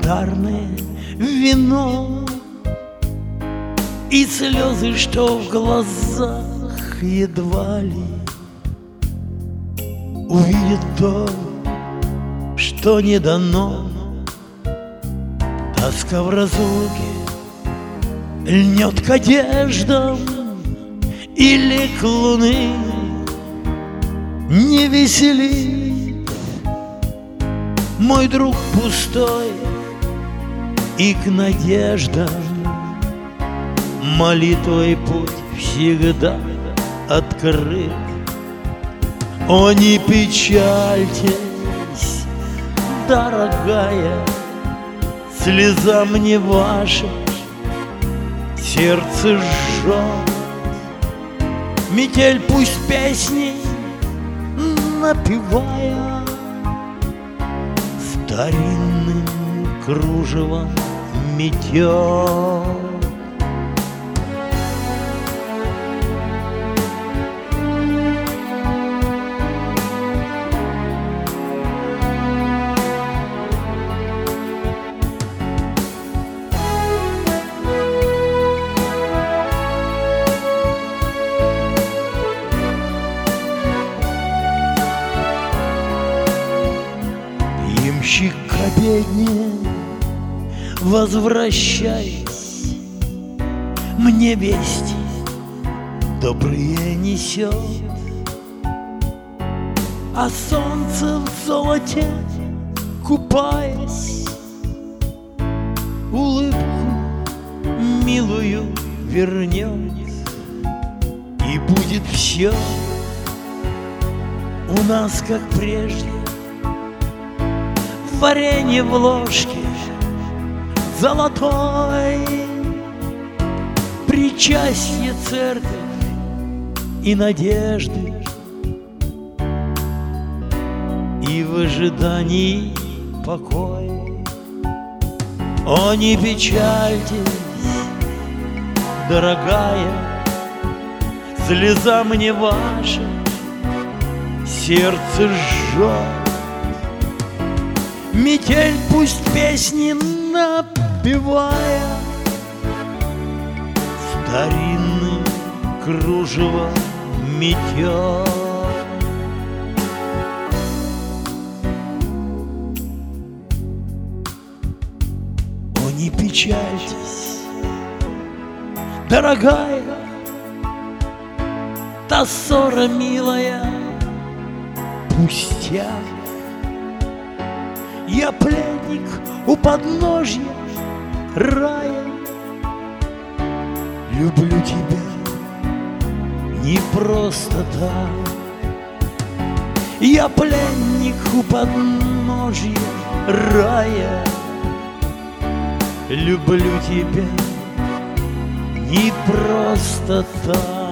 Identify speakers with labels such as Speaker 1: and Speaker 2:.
Speaker 1: янтарное вино и слезы, что в глазах едва ли увидит то, что не дано. Тоска в разлуке льнет к одеждам и лик луны не веселит. Мой друг пустой и к надеждам молитвой путь всегда открыт. О, не печальтесь, дорогая, слеза мне ваша сердце жжет. Метель пусть песни напевая старинным кружевом метет. Ямщик к обедне, возвращаясь, мне вести добрые несет. А солнце в золоте купаясь, улыбку милую вернет. И будет все у нас как прежде. Варенье в ложке золотой, причастье, церковь и надежды, и в ожидании покой. О, не печальтесь, дорогая, слеза мне ваша сердце жжет. Метель пусть песни напевая старинным кружевом метет. О, не печальтесь, дорогая, та ссора милая пустяк. Я пленник у подножья рая, люблю тебя не просто так. Я пленник у подножья рая, люблю тебя не просто так.